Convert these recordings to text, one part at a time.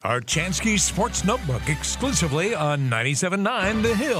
Archansky Sports Notebook exclusively on 97.9 The Hill,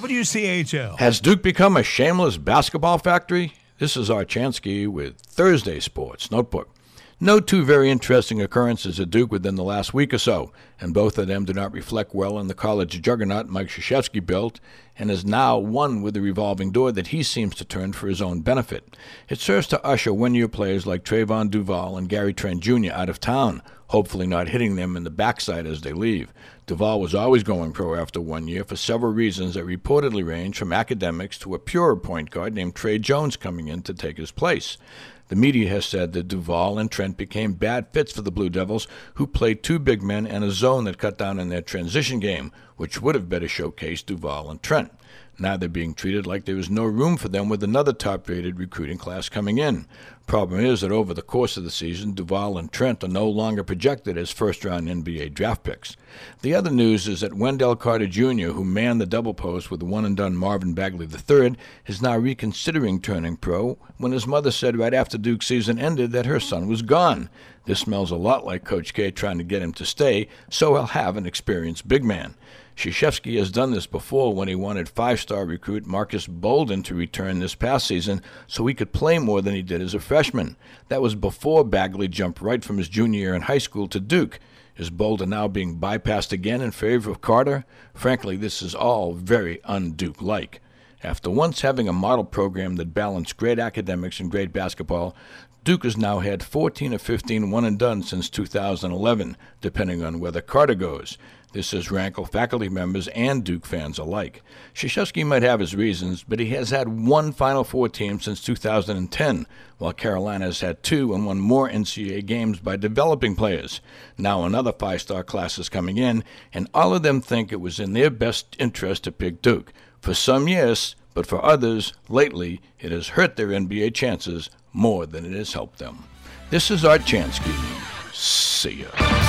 WCHL. Has Duke become a shameless basketball factory? This is Archansky with Thursday Sports Notebook. No two very interesting occurrences at Duke within the last week or so, and both of them do not reflect well on the college juggernaut Mike Krzyzewski built, and is now one with the revolving door that he seems to turn for his own benefit. It serves to usher one-year players like Trayvon Duval and Gary Trent Jr. out of town, hopefully not hitting them in the backside as they leave. Duval was always going pro after 1 year for several reasons that reportedly range from academics to a purer point guard named Trey Jones coming in to take his place. The media has said that Duval and Trent became bad fits for the Blue Devils, who played two big men and a zone that cut down in their transition game, which would have better showcased Duval and Trent. Now they're being treated like there was no room for them with another top-rated recruiting class coming in. Problem is that over the course of the season, Duval and Trent are no longer projected as first-round NBA draft picks. The other news is that Wendell Carter Jr., who manned the double post with the one-and-done Marvin Bagley III, is now reconsidering turning pro when his mother said right after Duke's season ended that her son was gone. This smells a lot like Coach K trying to get him to stay, so he'll have an experienced big man. Krzyzewski has done this before when he wanted five-star recruit Marcus Bolden to return this past season so he could play more than he did as a freshman. That was before Bagley jumped right from his junior year in high school to Duke. Is Bolden now being bypassed again in favor of Carter? Frankly, this is all very un-Duke-like. After once having a model program that balanced great academics and great basketball, Duke has now had 14 or 15 one-and-done since 2011, depending on whether Carter goes. This has rankled faculty members and Duke fans alike. Krzyzewski might have his reasons, but he has had one Final Four team since 2010, while Carolina has had two and won more NCAA games by developing players. Now another five-star class is coming in, and all of them think it was in their best interest to pick Duke. For some, yes, but for others, lately, it has hurt their NBA chances more than it has helped them. This is Archansky. See ya.